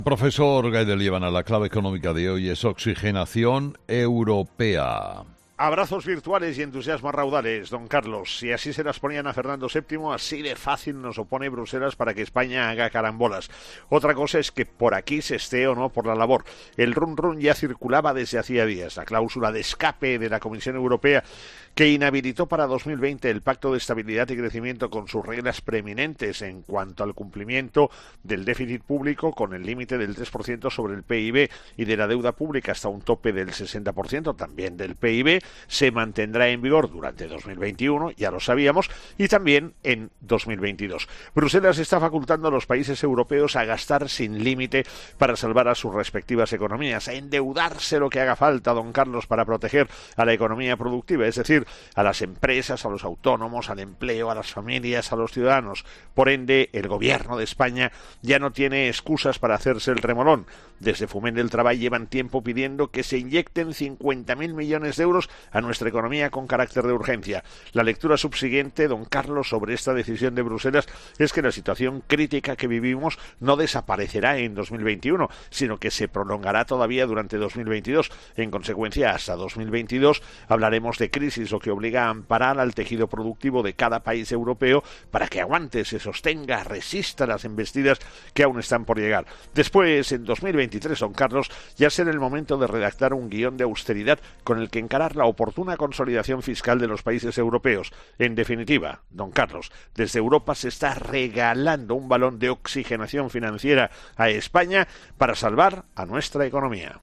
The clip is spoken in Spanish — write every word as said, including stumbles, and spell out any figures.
Profesor Gay de Líbana, la clave económica de hoy es oxigenación europea. Abrazos virtuales y entusiasmo raudales, don Carlos. Si así se las ponían a Fernando séptimo, así de fácil nos opone Bruselas para que España haga carambolas. Otra cosa es que por aquí se esté o no por la labor. El run run ya circulaba desde hacía días. La cláusula de escape de la Comisión Europea que inhabilitó para dos mil veinte el Pacto de Estabilidad y Crecimiento con sus reglas preeminentes en cuanto al cumplimiento del déficit público con el límite del tres por ciento sobre el P I B y de la deuda pública hasta un tope del sesenta por ciento también del P I B, se mantendrá en vigor durante dos mil veintiuno, ya lo sabíamos, y también en dos mil veintidós. Bruselas está facultando a los países europeos a gastar sin límite para salvar a sus respectivas economías, a endeudarse lo que haga falta, don Carlos, para proteger a la economía productiva, es decir, a las empresas, a los autónomos, al empleo, a las familias, a los ciudadanos. Por ende, el gobierno de España ya no tiene excusas para hacerse el remolón. Desde Foment del Treball llevan tiempo pidiendo que se inyecten cincuenta mil millones de euros a nuestra economía con carácter de urgencia. La lectura subsiguiente, don Carlos, sobre esta decisión de Bruselas es que la situación crítica que vivimos no desaparecerá en dos mil veintiuno, sino que se prolongará todavía durante dos mil veintidós. En consecuencia, hasta dos mil veintidós hablaremos de crisis, lo que obliga a amparar al tejido productivo de cada país europeo para que aguante, se sostenga, resista las embestidas que aún están por llegar. Después, en dos mil veintitrés, don Carlos, ya será el momento de redactar un guión de austeridad con el que encarar la oportuna consolidación fiscal de los países europeos. En definitiva, don Carlos, desde Europa se está regalando un balón de oxigenación financiera a España para salvar a nuestra economía.